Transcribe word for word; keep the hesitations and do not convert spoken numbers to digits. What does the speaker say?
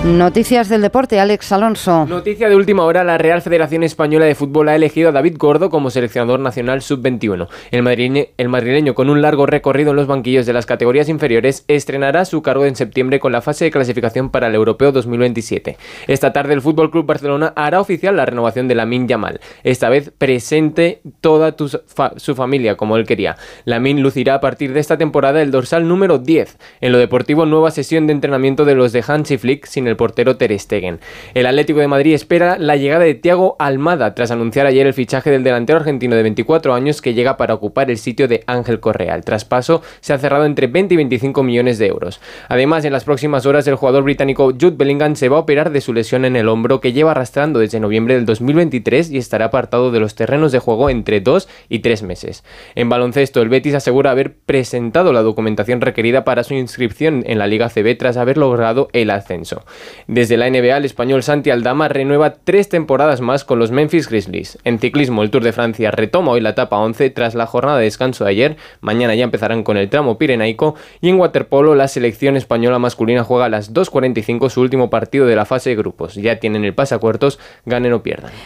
Noticias del deporte, Alex Alonso. Noticia de última hora, la Real Federación Española de Fútbol ha elegido a David Gordo como seleccionador nacional sub veintiuno. El madrileño, el madrileño, con un largo recorrido en los banquillos de las categorías inferiores, estrenará su cargo en septiembre con la fase de clasificación para el Europeo dos mil veintisiete. Esta tarde el F C Barcelona hará oficial la renovación de Lamine Yamal, esta vez presente toda tu fa- su familia como él quería. Lamine lucirá a partir de esta temporada el dorsal número diez. En lo deportivo, nueva sesión de entrenamiento de los de Hansi Flick sin el portero Ter Stegen. El Atlético de Madrid espera la llegada de Thiago Almada tras anunciar ayer el fichaje del delantero argentino de veinticuatro años que llega para ocupar el sitio de Ángel Correa. El traspaso se ha cerrado entre veinte y veinticinco millones de euros. Además, en las próximas horas el jugador británico Jude Bellingham se va a operar de su lesión en el hombro que lleva arrastrando desde noviembre del dos mil veintitrés y estará apartado de los terrenos de juego entre dos y tres meses. En baloncesto, el Betis asegura haber presentado la documentación requerida para su inscripción en la Liga A C B tras haber logrado el ascenso. Desde la N B A, el español Santi Aldama renueva tres temporadas más con los Memphis Grizzlies. En ciclismo, el Tour de Francia retoma hoy la etapa once tras la jornada de descanso de ayer. Mañana ya empezarán con el tramo pirenaico. Y en waterpolo, la selección española masculina juega a las dos cuarenta y cinco su último partido de la fase de grupos. Ya tienen el pasacuartos, ganen o pierdan.